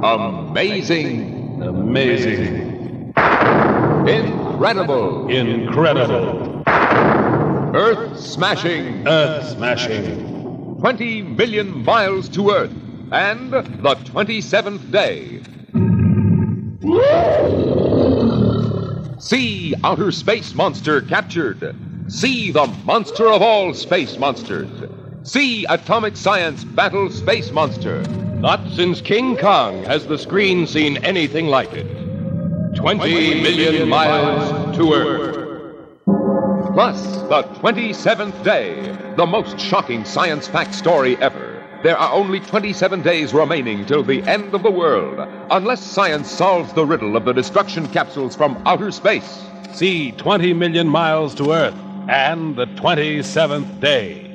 Amazing. Amazing. Incredible. Incredible. Earth-smashing. Earth-smashing. 20 million miles to Earth. And the 27th day. See outer space monster captured. See the monster of all space monsters. See atomic science battle space monster. Not since King Kong has the screen seen anything like it. 20 million miles to Earth. Plus the 27th day, the most shocking science fact story ever. There are only 27 days remaining till the end of the world, unless science solves the riddle of the destruction capsules from outer space. See 20 million miles to Earth and the 27th day.